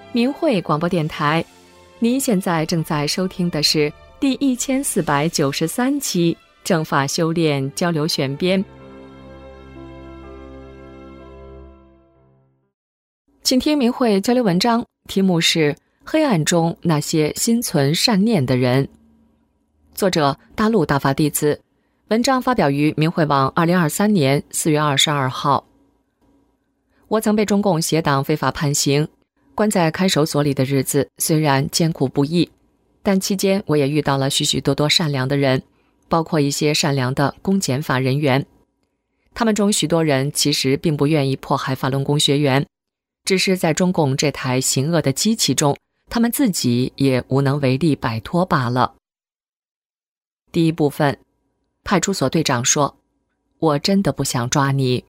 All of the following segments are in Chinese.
明慧广播电台，您现在正在收听的是第1493期正法修炼交流选编。请听明慧交流文章，题目是《黑暗中那些心存善念的人》，作者大陆大法弟子，文章发表于明慧网2023年4月22号。我曾被中共邪党非法判刑，关在看守所里的日子虽然艰苦不易，但期间我也遇到了许许多多善良的人，包括一些善良的公检法人员。他们中许多人其实并不愿意迫害法轮功学员，只是在中共这台行恶的机器中，他们自己也无能为力摆脱罢了。第一部分，派出所队长说：“我真的不想抓你。”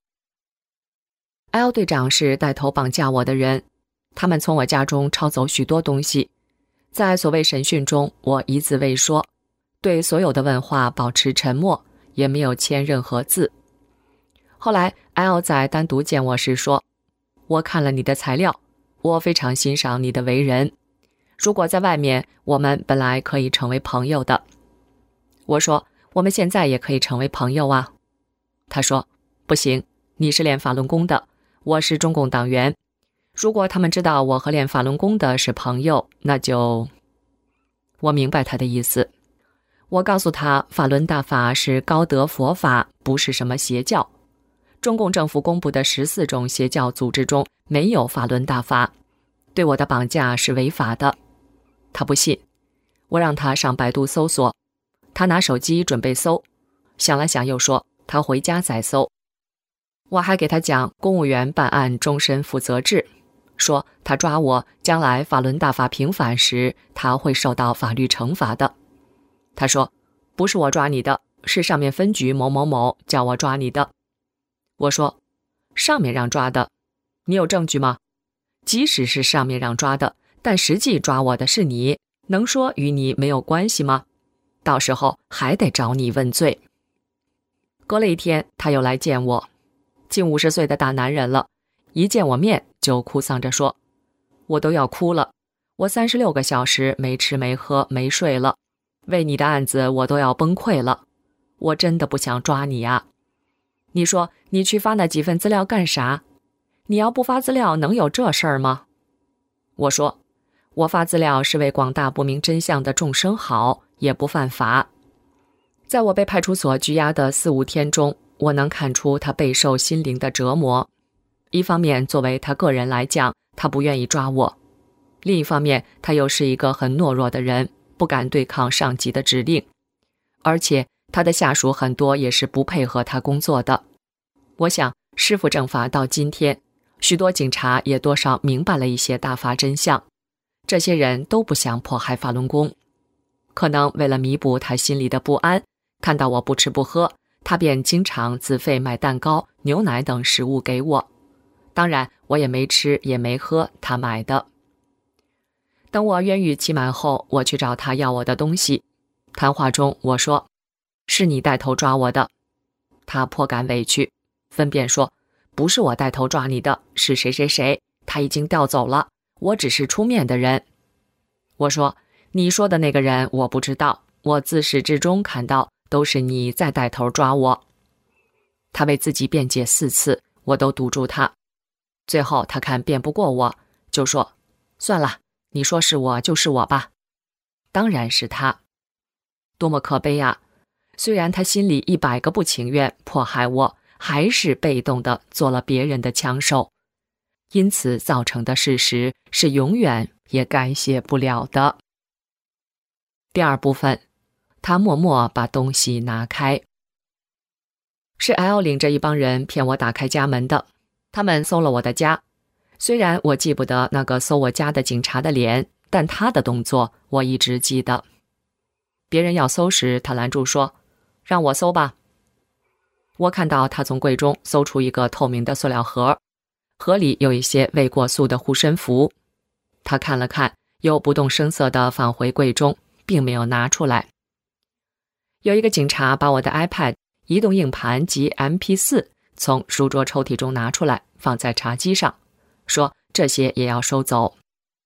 L 队长是带头绑架我的人，他们从我家中抄走许多东西。在所谓审讯中，我一字未说，对所有的问话保持沉默，也没有签任何字。后来 L 在单独见我时说：“我看了你的材料，我非常欣赏你的为人。如果在外面，我们本来可以成为朋友的。”我说：“我们现在也可以成为朋友啊。”他说：“不行，你是练法轮功的，我是中共党员。如果他们知道我和练法轮功的是朋友，那就……”我明白他的意思。我告诉他，法轮大法是高德佛法，不是什么邪教。中共政府公布的14种邪教组织中没有法轮大法，对我的绑架是违法的。他不信，我让他上百度搜索，他拿手机准备搜，想了想又说他回家再搜。我还给他讲公务员办案终身负责制，说他抓我，将来法轮大法平反时，他会受到法律惩罚的。他说：“不是我抓你的，是上面分局某某某叫我抓你的。”我说：“上面让抓的，你有证据吗？即使是上面让抓的，但实际抓我的是你，能说与你没有关系吗？到时候还得找你问罪。”隔了一天，他又来见我，近50岁的大男人了，一见我面就哭丧着说：“我都要哭了，我36个小时没吃没喝没睡了，为你的案子我都要崩溃了，我真的不想抓你啊！你说你去发那几份资料干啥？你要不发资料能有这事儿吗？”我说：“我发资料是为广大不明真相的众生好，也不犯法。”在我被派出所拘押的4、5天中，我能看出他备受心灵的折磨。一方面，作为他个人来讲，他不愿意抓我；另一方面，他又是一个很懦弱的人，不敢对抗上级的指令，而且他的下属很多也是不配合他工作的。我想，师父正法到今天，许多警察也多少明白了一些大法真相，这些人都不想迫害法轮功。可能为了弥补他心里的不安，看到我不吃不喝，他便经常自费买蛋糕、牛奶等食物给我。当然，我也没吃也没喝他买的。等我冤狱期满后，我去找他要我的东西。谈话中我说：“是你带头抓我的。”他颇感委屈，分辨说：“不是我带头抓你的，是谁谁谁，他已经调走了，我只是出面的人。”我说：“你说的那个人我不知道，我自始至终看到都是你在带头抓我。”他为自己辩解4次，我都堵住他。最后他看辩不过我，就说：“算了，你说是我就是我吧。”当然是他。多么可悲啊！虽然他心里100个不情愿迫害我，还是被动地做了别人的枪手，因此造成的事实是永远也改写不了的。第二部分，他默默把东西拿开。是 L 领着一帮人骗我打开家门的，他们搜了我的家。虽然我记不得那个搜我家的警察的脸，但他的动作我一直记得。别人要搜时，他拦住说：“让我搜吧。”我看到他从柜中搜出一个透明的塑料盒，盒里有一些未过塑的护身符。他看了看，又不动声色地放回柜中，并没有拿出来。有一个警察把我的 iPad、移动硬盘及 MP4 从书桌抽屉中拿出来，放在茶几上，说这些也要收走。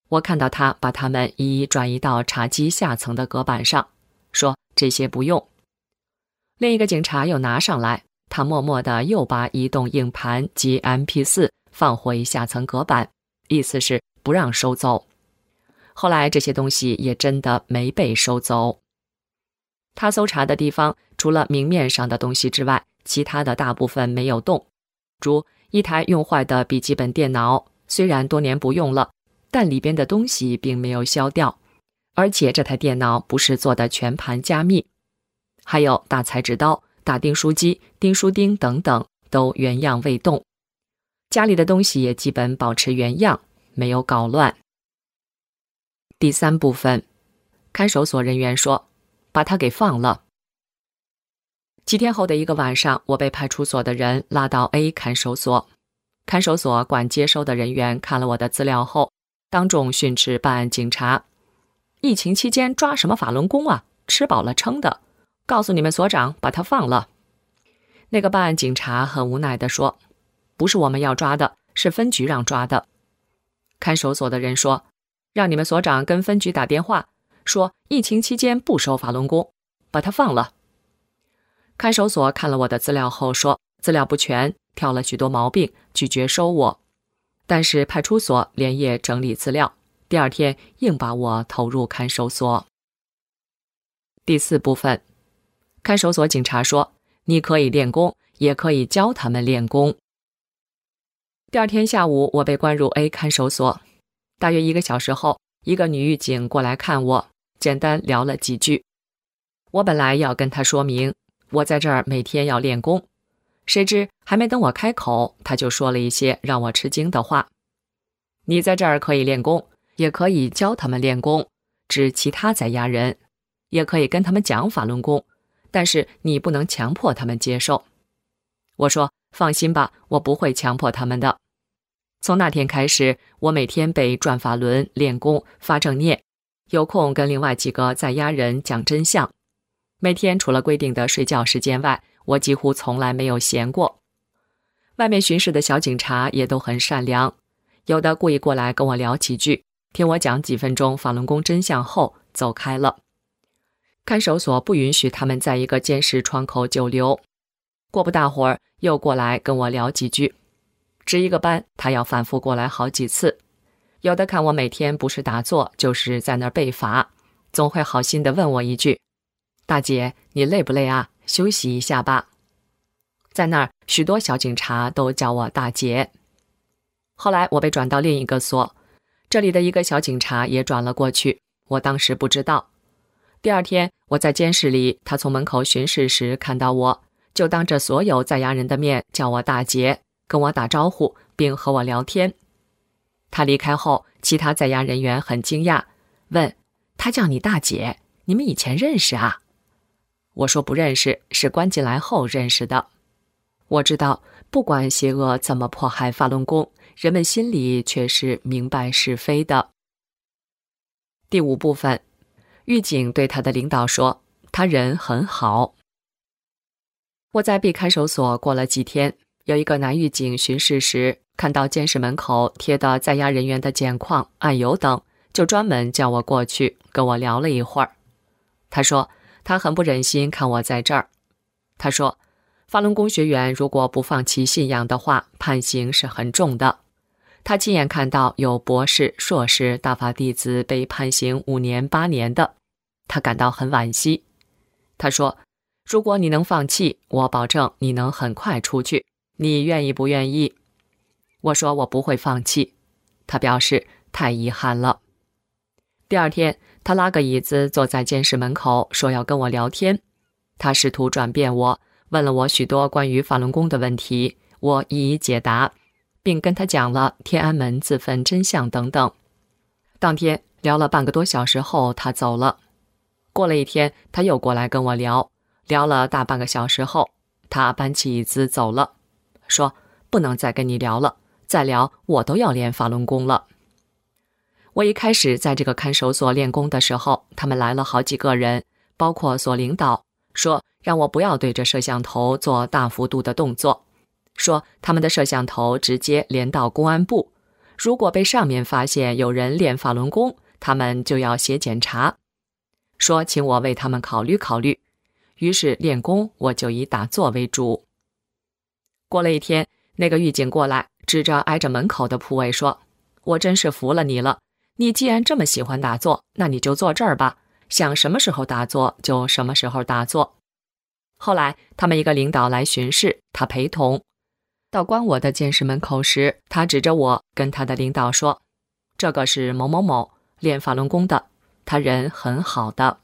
我看到他把它们一一转移到茶几下层的隔板上，说这些不用。另一个警察又拿上来，他默默地又把移动硬盘及 MP4 放回下层隔板，意思是不让收走。后来这些东西也真的没被收走。他搜查的地方除了明面上的东西之外，其他的大部分没有动，如一台用坏的笔记本电脑，虽然多年不用了，但里边的东西并没有消掉，而且这台电脑不是做的全盘加密。还有大裁纸刀、大订书机、订书钉等等都原样未动，家里的东西也基本保持原样，没有搞乱。第三部分，看守所人员说把他给放了。几天后的一个晚上，我被派出所的人拉到 A 看守所。看守所管接收的人员看了我的资料后，当众训斥办案警察：疫情期间抓什么法轮功啊，吃饱了撑的，告诉你们所长把他放了。那个办案警察很无奈地说：不是我们要抓的，是分局让抓的。看守所的人说：让你们所长跟分局打电话，说疫情期间不收法轮功，把他放了。看守所看了我的资料后说资料不全，挑了许多毛病，拒绝收我。但是派出所连夜整理资料，第二天硬把我投入看守所。第四部分，看守所警察说你可以练功，也可以教他们练功。第二天下午，我被关入 A 看守所。大约1个小时后，一个女狱警过来看我，简单聊了几句。我本来要跟她说明我在这儿每天要练功，谁知还没等我开口，她就说了一些让我吃惊的话。你在这儿可以练功，也可以教他们练功，指其他在押人，也可以跟他们讲法轮功，但是你不能强迫他们接受。我说放心吧，我不会强迫他们的。从那天开始，我每天背转法轮、练功、发正念，有空跟另外几个在押人讲真相。每天除了规定的睡觉时间外，我几乎从来没有闲过。外面巡视的小警察也都很善良，有的故意过来跟我聊几句，听我讲几分钟法轮功真相后走开了。看守所不允许他们在一个监视窗口久留，过不大会儿又过来跟我聊几句。值一个班，他要反复过来好几次，有的看我每天不是打坐就是在那儿背法，总会好心地问我一句：大姐，你累不累啊？休息一下吧。在那儿，许多小警察都叫我大姐。后来我被转到另一个所，这里的一个小警察也转了过去，我当时不知道。第二天，我在监视里，他从门口巡视时看到我，就当着所有在押人的面叫我大姐，跟我打招呼，并和我聊天。他离开后，其他在押人员很惊讶，问他叫你大姐，你们以前认识啊？我说不认识，是关进来后认识的。我知道，不管邪恶怎么迫害法轮功，人们心里却是明白是非的。第五部分，狱警对他的领导说，他人很好。我在 B 看守所过了几天，有一个男狱警巡视时，看到监视门口贴的在押人员的简况、案由等，就专门叫我过去，跟我聊了一会儿。他说他很不忍心看我在这儿。他说法轮功学员如果不放弃信仰的话，判刑是很重的。他亲眼看到有博士、硕士大法弟子被判刑5年、8年的，他感到很惋惜。他说如果你能放弃，我保证你能很快出去，你愿意不愿意？我说我不会放弃。他表示太遗憾了。第二天，他拉个椅子坐在监视门口，说要跟我聊天。他试图转变我，问了我许多关于法轮功的问题，我一一解答，并跟他讲了天安门自焚真相等等。当天聊了半个多小时后，他走了。过了一天，他又过来跟我聊了大半个小时后，他搬起椅子走了，说不能再跟你聊了，再聊我都要练法轮功了。我一开始在这个看守所练功的时候，他们来了好几个人，包括所领导，说让我不要对着摄像头做大幅度的动作，说他们的摄像头直接连到公安部， 如果被上面发现有人练法轮功，他们就要写检查，说请我为他们考虑考虑。于是练功我就以打坐为主。过了一天，那个狱警过来，指着挨着门口的铺位说，我真是服了你了，你既然这么喜欢打坐，那你就坐这儿吧，想什么时候打坐就什么时候打坐。后来他们一个领导来巡视，他陪同。到关我的监室门口时，他指着我跟他的领导说，这个是某某某，练法轮功的，他人很好的。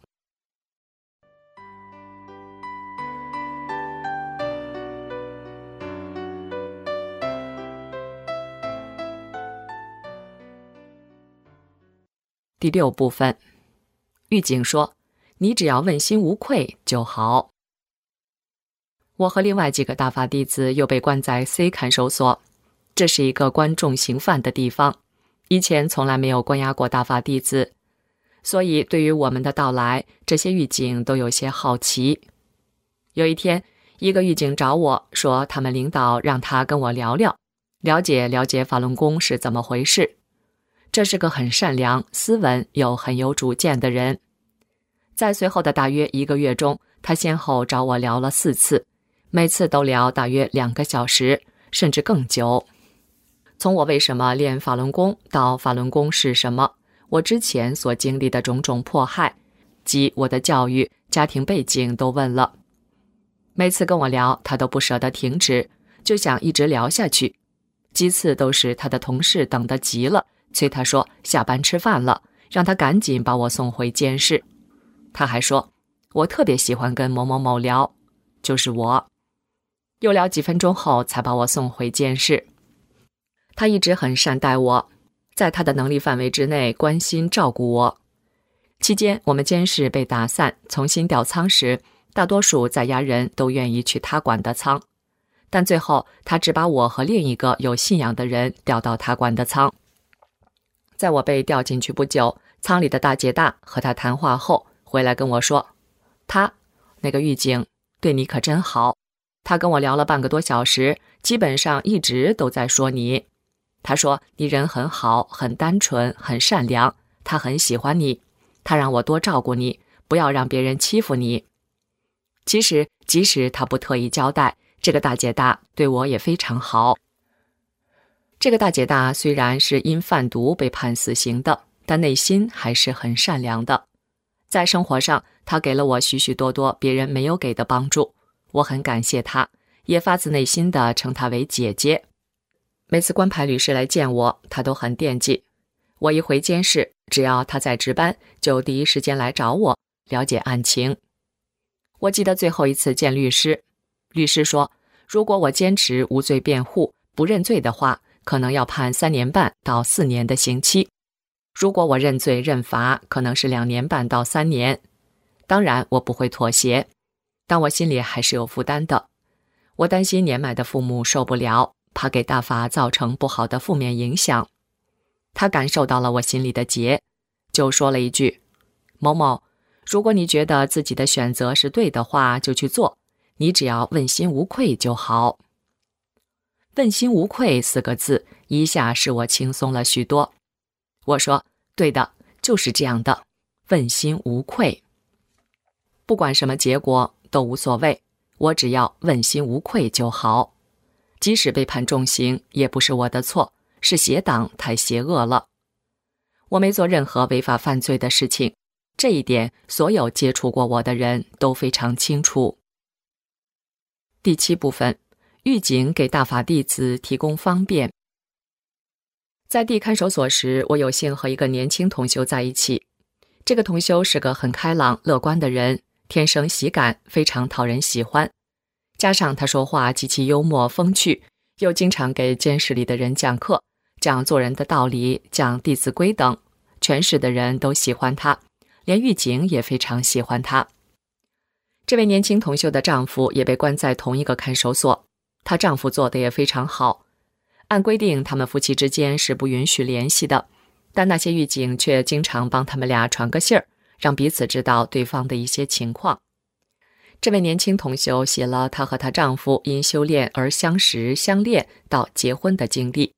第6部分，狱警说，你只要问心无愧就好。我和另外几个大法弟子又被关在 C 看守所，这是一个关重刑犯的地方，以前从来没有关押过大法弟子，所以对于我们的到来，这些狱警都有些好奇。有一天，一个狱警找我说，他们领导让他跟我聊聊，了解法轮功是怎么回事。这是个很善良、斯文又很有主见的人。在随后的大约1个月中，他先后找我聊了4次，每次都聊大约2个小时，甚至更久。从我为什么练法轮功到法轮功是什么，我之前所经历的种种迫害，及我的教育、家庭背景都问了。每次跟我聊，他都不舍得停止，就想一直聊下去。几次都是他的同事等得急了，催他说下班吃饭了，让他赶紧把我送回监室。他还说，我特别喜欢跟某某某聊，就是我。又聊几分钟后才把我送回监室。他一直很善待我，在他的能力范围之内关心照顾我。期间我们监室被打散，重新调仓时，大多数在押人都愿意去他管的仓，但最后他只把我和另一个有信仰的人调到他管的仓。在我被调进去不久，仓里的大姐大和他谈话后回来跟我说，那个狱警对你可真好，他跟我聊了半个多小时，基本上一直都在说你。他说你人很好，很单纯，很善良，他很喜欢你，他让我多照顾你，不要让别人欺负你。其实即使他不特意交代，这个大姐大对我也非常好。这个大姐大虽然是因贩毒被判死刑的，但内心还是很善良的。在生活上，她给了我许许多多别人没有给的帮助，我很感谢她，也发自内心地称她为姐姐。每次关牌律师来见我，她都很惦记。我一回监室，只要她在值班，就第一时间来找我，了解案情。我记得最后一次见律师，律师说，如果我坚持无罪辩护，不认罪的话，可能要判3年半到4年的刑期。如果我认罪认罚，可能是2年半到3年。当然我不会妥协，但我心里还是有负担的。我担心年迈的父母受不了，怕给大法造成不好的负面影响。他感受到了我心里的结，就说了一句，某某，如果你觉得自己的选择是对的话，就去做，你只要问心无愧就好。问心无愧4个字一下使我轻松了许多。我说，对的，就是这样的，问心无愧。不管什么结果都无所谓，我只要问心无愧就好。即使被判重刑，也不是我的错，是邪党太邪恶了。我没做任何违法犯罪的事情，这一点所有接触过我的人都非常清楚。第7部分，狱警给大法弟子提供方便。在地看守所时，我有幸和一个年轻同修在一起。这个同修是个很开朗乐观的人，天生喜感，非常讨人喜欢。加上他说话极其幽默风趣，又经常给监室里的人讲课，讲做人的道理，讲弟子规等，全市的人都喜欢他，连狱警也非常喜欢他。这位年轻同修的丈夫也被关在同一个看守所，她丈夫做得也非常好。按规定，他们夫妻之间是不允许联系的，但那些狱警却经常帮他们俩传个信儿，让彼此知道对方的一些情况。这位年轻同修写了她和她丈夫因修炼而相识相恋到结婚的经历，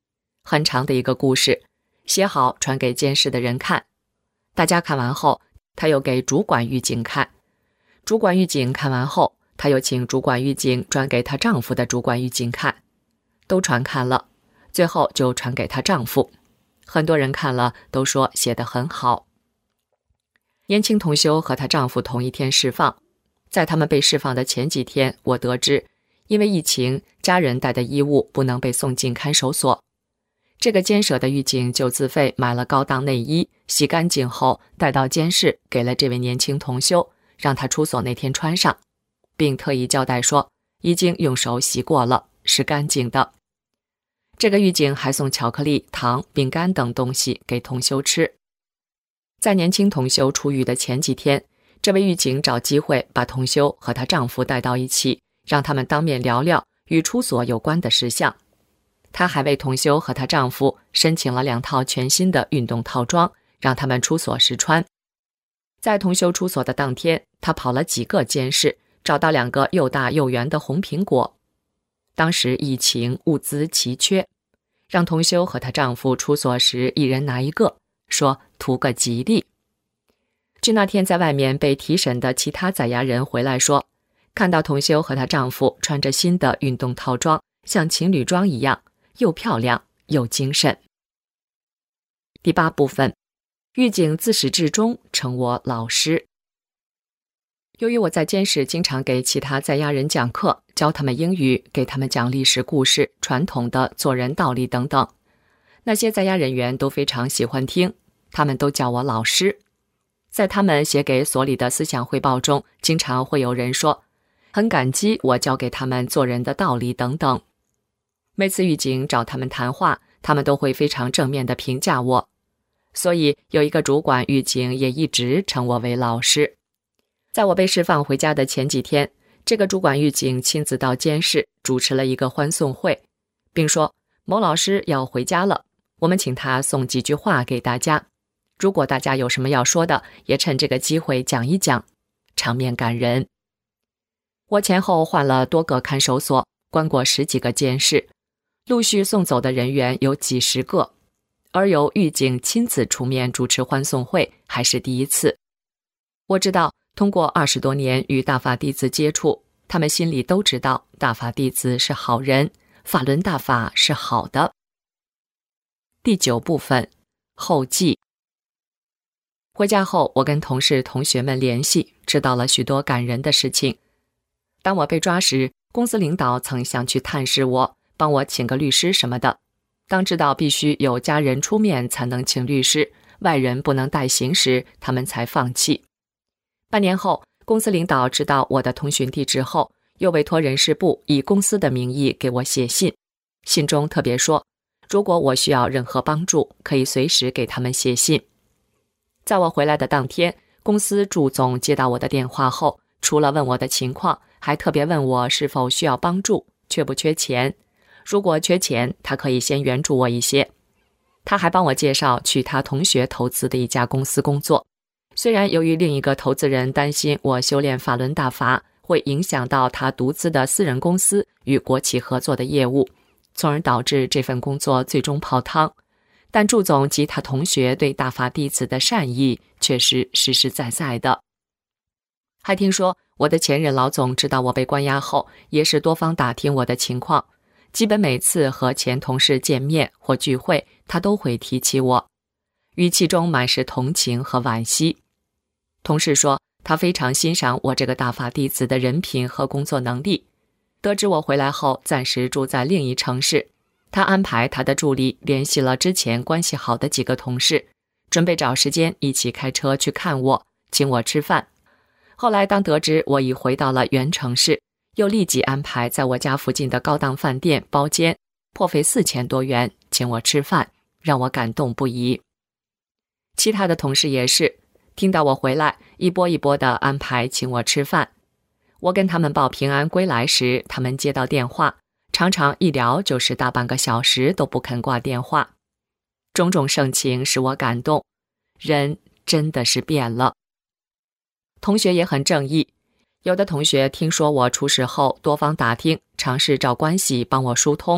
很长的一个故事，写好传给监视的人看。大家看完后，他又给主管狱警看。主管狱警看完后，他又请主管狱警转给她丈夫的主管狱警看。都传看了，最后就传给她丈夫。很多人看了都说写得很好。年轻同修和她丈夫同一天释放。在他们被释放的前几天，我得知因为疫情，家人带的衣物不能被送进看守所。这个监舍的狱警就自费买了高档内衣，洗干净后带到监室，给了这位年轻同修，让他出所那天穿上，并特意交代说已经用手洗过了，是干净的。这个狱警还送巧克力、糖、饼干等东西给同修吃。在年轻同修出狱的前几天，这位狱警找机会把同修和她丈夫带到一起，让他们当面聊聊与出所有关的事项。她还为同修和她丈夫申请了2套全新的运动套装，让他们出所时穿。在同修出所的当天，她跑了几个监室，找到2个又大又圆的红苹果。当时疫情，物资奇缺，让同修和她丈夫出所时一人拿1个，说图个吉利。据那天在外面被提审的其他在押人回来说，看到同修和她丈夫穿着新的运动套装，像情侣装一样，又漂亮又精神。第8部分，狱警自始至终称我老师。由于我在监室经常给其他在押人讲课，教他们英语，给他们讲历史故事、传统的做人道理等等，那些在押人员都非常喜欢听，他们都叫我老师。在他们写给所里的思想汇报中，经常会有人说很感激我教给他们做人的道理等等。每次狱警找他们谈话，他们都会非常正面地评价我，所以有一个主管狱警也一直称我为老师。在我被释放回家的前几天，这个主管狱警亲自到监室主持了一个欢送会，并说某老师要回家了，我们请他送几句话给大家，如果大家有什么要说的，也趁这个机会讲一讲，场面感人。我前后换了多个看守所，关过10几个监室，陆续送走的人员有几十个，而由狱警亲自出面主持欢送会还是第一次。我知道通过20多年与大法弟子接触，他们心里都知道大法弟子是好人，法轮大法是好的。第9部分，后记。回家后，我跟同事同学们联系，知道了许多感人的事情。当我被抓时，公司领导曾想去探视我，帮我请个律师什么的。当知道必须有家人出面才能请律师，外人不能代行时，他们才放弃。半年后，公司领导知道我的通讯地址后，又委托人事部以公司的名义给我写信，信中特别说，如果我需要任何帮助，可以随时给他们写信。在我回来的当天，公司祝总接到我的电话后，除了问我的情况，还特别问我是否需要帮助，缺不缺钱。如果缺钱，他可以先援助我一些。他还帮我介绍去他同学投资的一家公司工作。虽然由于另一个投资人担心我修炼法轮大法会影响到他独资的私人公司与国企合作的业务，从而导致这份工作最终泡汤，但祝总及他同学对大法弟子的善意却是实实在在的。还听说我的前任老总知道我被关押后，也是多方打听我的情况，基本每次和前同事见面或聚会，他都会提起我，语气中满是同情和惋惜。同事说他非常欣赏我这个大法弟子的人品和工作能力。得知我回来后暂时住在另一城市，他安排他的助理联系了之前关系好的几个同事，准备找时间一起开车去看我，请我吃饭。后来当得知我已回到了原城市，又立即安排在我家附近的高档饭店包间，破费4000多元请我吃饭，让我感动不已。其他的同事也是，听到我回来，一波一波的安排请我吃饭。我跟他们报平安归来时，他们接到电话，常常一聊就是大半个小时都不肯挂电话。种种盛情使我感动，人真的是变了。同学也很正义，有的同学听说我出事后多方打听，尝试找关系帮我疏通，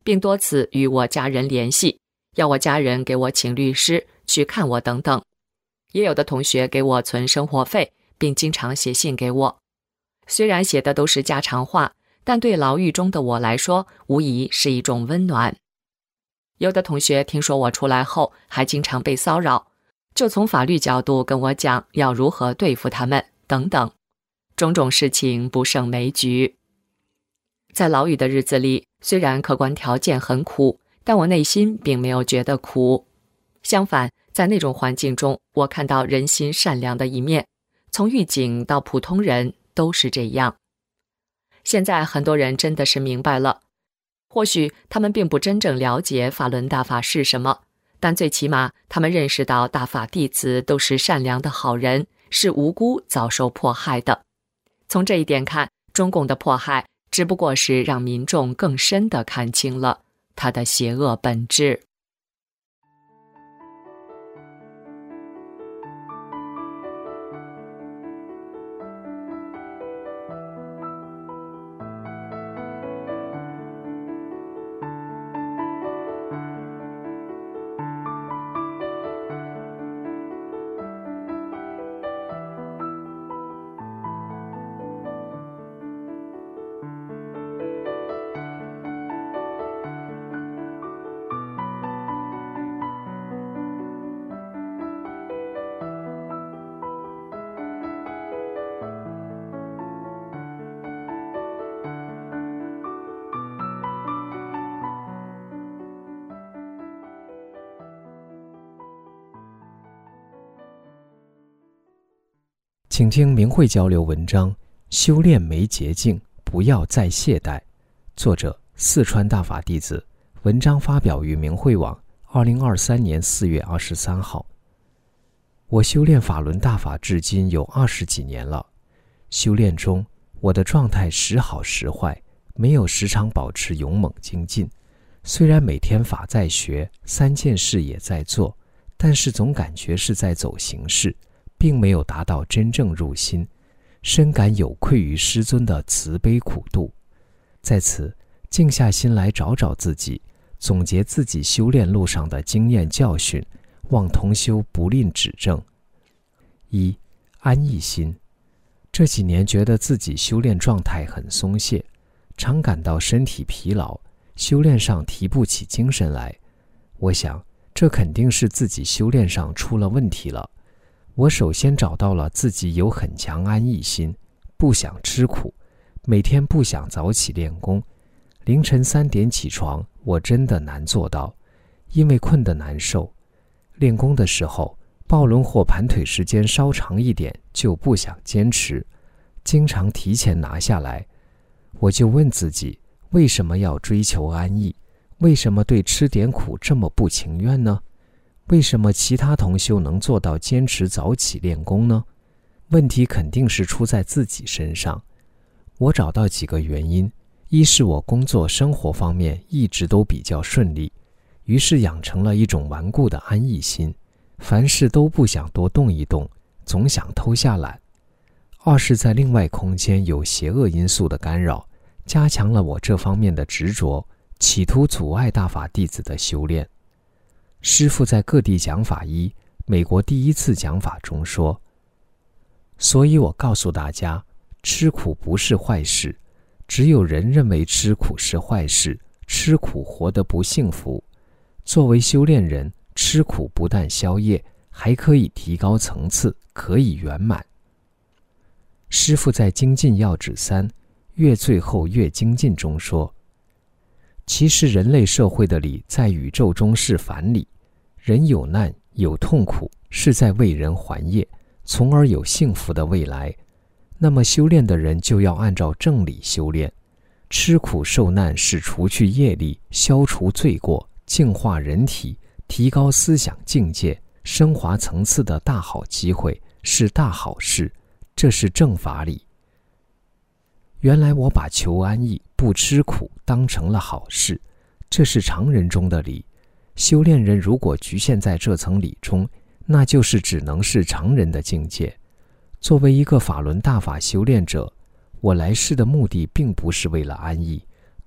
并多次与我家人联系，要我家人给我请律师去看我等等。也有的同学给我存生活费，并经常写信给我。虽然写的都是家常话，但对牢狱中的我来说，无疑是一种温暖。有的同学听说我出来后还经常被骚扰，就从法律角度跟我讲要如何对付他们等等，种种事情不胜枚举。在牢狱的日子里，虽然客观条件很苦，但我内心并没有觉得苦。相反，在那种环境中，我看到人心善良的一面，从狱警到普通人都是这样。现在很多人真的是明白了，或许他们并不真正了解法轮大法是什么，但最起码他们认识到大法弟子都是善良的好人，是无辜遭受迫害的。从这一点看，中共的迫害只不过是让民众更深地看清了它的邪恶本质。 请听明慧交流文章：修炼没捷径，不要再懈怠。作者：四川大法弟子。文章发表于明慧网2023年4月23号。我修炼法轮大法至今有20几年了。修炼中，我的状态时好时坏，没有时常保持勇猛精进。虽然每天法在学，3件事也在做，但是总感觉是在走形式，并没有达到真正入心，深感有愧于师尊的慈悲苦度。在此，静下心来找找自己，总结自己修炼路上的经验教训，望同修不吝指正。1. 安逸心。这几年觉得自己修炼状态很松懈，常感到身体疲劳，修炼上提不起精神来。我想，这肯定是自己修炼上出了问题了。我首先找到了自己有很强安逸心，不想吃苦，每天不想早起练功。凌晨3点起床，我真的难做到，因为困得难受。练功的时候，抱轮或盘腿时间稍长一点就不想坚持，经常提前拿下来。我就问自己，为什么要追求安逸？为什么对吃点苦这么不情愿呢？为什么其他同修能做到坚持早起练功呢？问题肯定是出在自己身上。我找到几个原因：一是我工作生活方面一直都比较顺利，于是养成了一种顽固的安逸心，凡事都不想多动一动，总想偷下懒。二是在另外空间有邪恶因素的干扰，加强了我这方面的执着，企图阻碍大法弟子的修炼。师父在各地讲法美国第一次讲法中说，所以我告诉大家，吃苦不是坏事，只有人认为吃苦是坏事，吃苦活得不幸福。作为修炼人，吃苦不但消业，还可以提高层次，可以圆满。师父在精进要旨3越最后越精进中说，其实人类社会的理在宇宙中是反理，人有难有痛苦，是在为人还业，从而有幸福的未来。那么修炼的人就要按照正理修炼，吃苦受难是除去业力，消除罪过，净化人体，提高思想境界，升华层次的大好机会，是大好事，这是正法理。原来我把求安逸不吃苦当成了好事，这是常人中的理。修炼人如果局限在这层理中，那就是只能是常人的境界。作为一个法轮大法修炼者，我来世的目的并不是为了安逸，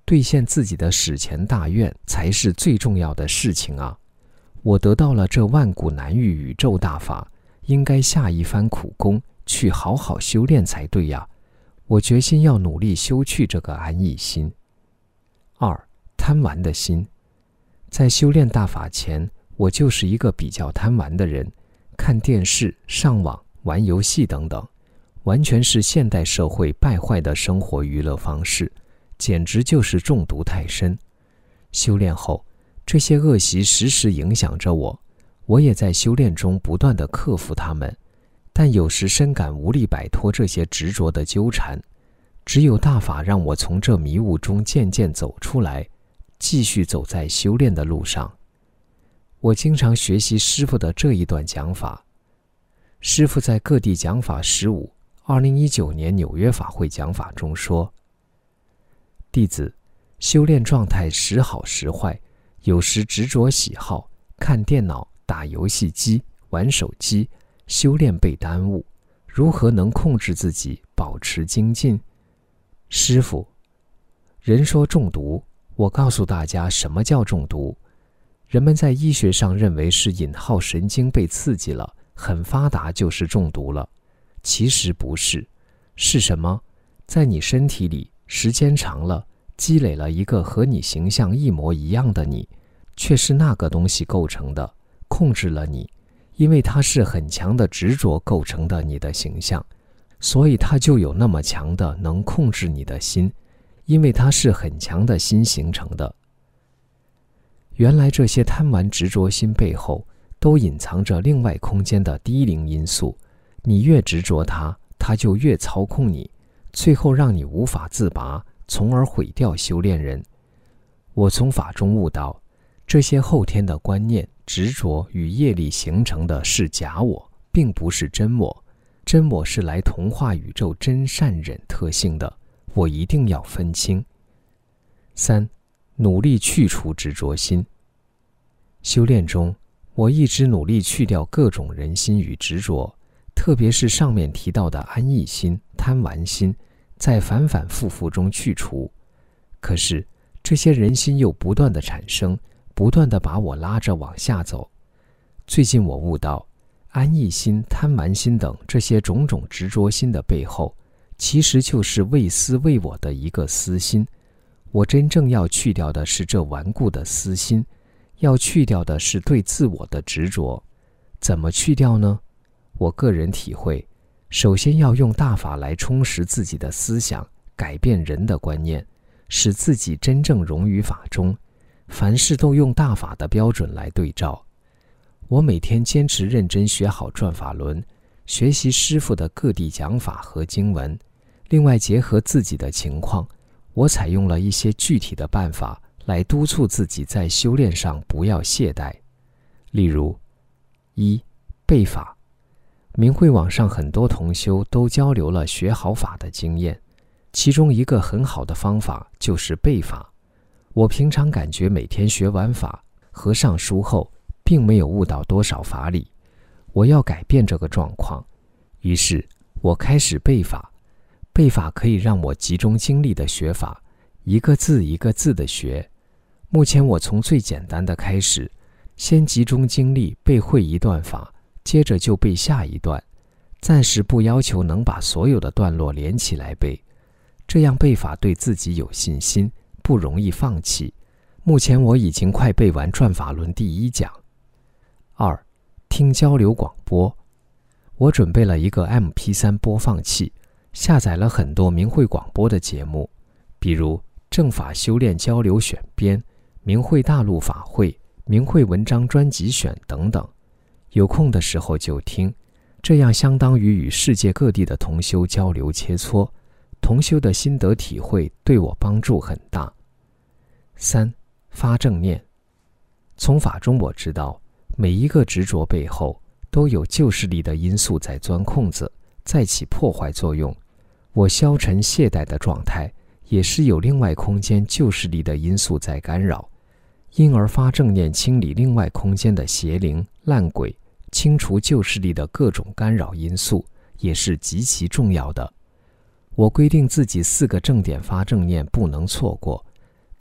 兑现自己的史前大愿才是最重要的事情啊！我得到了这万古难遇宇宙大法，应该下一番苦功，去好好修炼才对呀！我决心要努力修去这个安逸心。2. 贪玩的心。在修炼大法前，我就是一个比较贪玩的人，看电视、上网、玩游戏等等，完全是现代社会败坏的生活娱乐方式，简直就是中毒太深。修炼后，这些恶习时时影响着我，我也在修炼中不断地克服它们，但有时深感无力摆脱这些执着的纠缠。只有大法让我从这迷雾中渐渐走出来，继续走在修炼的路上。我经常学习师父的这一段讲法。师父在各地讲法15 2019年纽约法会讲法中说，弟子修炼状态时好时坏，有时执着喜好，看电脑、打游戏机、玩手机，修炼被耽误，如何能控制自己，保持精进？师父，人说中毒，我告诉大家什么叫中毒。人们在医学上认为是引号神经被刺激了，很发达就是中毒了。其实不是，是什么？在你身体里时间长了，积累了一个和你形象一模一样的你，却是那个东西构成的，控制了你，因为它是很强的执着构成的你的形象，所以它就有那么强的能控制你的心，因为它是很强的心形成的。原来这些贪玩执着心背后都隐藏着另外空间的低龄因素，你越执着它，它就越操控你，最后让你无法自拔，从而毁掉修炼人。我从法中悟到，这些后天的观念、执着与业力形成的是假我，并不是真我。真我是来同化宇宙真善忍特性的，我一定要分清。3. 努力去除执着心。修炼中，我一直努力去掉各种人心与执着，特别是上面提到的安逸心、贪玩心，在反反复复中去除。可是这些人心又不断的产生，不断的把我拉着往下走。最近我悟到，安逸心、贪玩心等这些种种执着心的背后，其实就是为私为我的一个私心。我真正要去掉的是这顽固的私心，要去掉的是对自我的执着。怎么去掉呢？我个人体会，首先要用大法来充实自己的思想，改变人的观念，使自己真正融于法中，凡事都用大法的标准来对照。我每天坚持认真学好转法轮，学习师父的各地讲法和经文，另外结合自己的情况，我采用了一些具体的办法来督促自己在修炼上不要懈怠。例如，1. 背法。明慧网上很多同修都交流了学好法的经验，其中一个很好的方法就是背法。我平常感觉每天学完法合上书后，并没有悟到多少法理，我要改变这个状况，于是我开始背法。背法可以让我集中精力的学法，一个字一个字的学。目前我从最简单的开始，先集中精力背会一段法，接着就背下一段，暂时不要求能把所有的段落连起来背，这样背法对自己有信心，不容易放弃。目前我已经快背完转法轮第1讲。2. 听交流广播。我准备了一个 MP3 播放器，下载了很多明慧广播的节目，比如正法修炼交流选编、明慧大陆法会、明慧文章专辑选等等。有空的时候就听，这样相当于与世界各地的同修交流切磋，同修的心得体会对我帮助很大。3. 发正念。从法中我知道，每一个执着背后都有旧势力的因素在钻空子，在起破坏作用。我消沉懈怠的状态，也是有另外空间旧势力的因素在干扰，因而发正念清理另外空间的邪灵、烂鬼，清除旧势力的各种干扰因素，也是极其重要的。我规定自己4个正点发正念不能错过，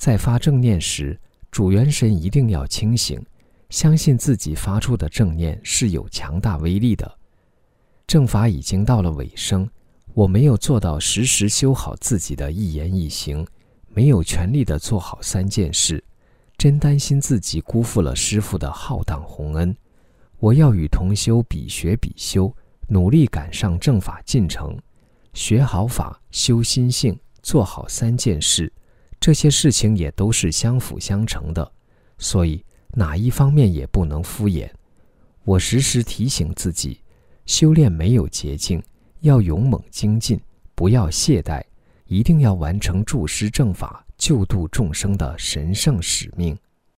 在发正念时，主元神一定要清醒，相信自己发出的正念是有强大威力的。正法已经到了尾声，我没有做到时时修好自己的一言一行，没有全力地做好3件事，真担心自己辜负了师父的浩荡宏恩。我要与同修比学比修，努力赶上正法进程，学好法，修心性，做好3件事，这些事情也都是相辅相成的，所以哪一方面也不能敷衍。我时时提醒自己，修炼没有捷径，要勇猛精进，不要懈怠，一定要完成助师正法、救度众生的神圣使命。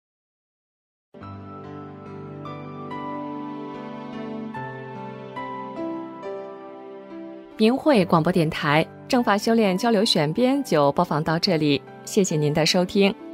明慧广播电台正法修炼交流选编就播放到这里，谢谢您的收听。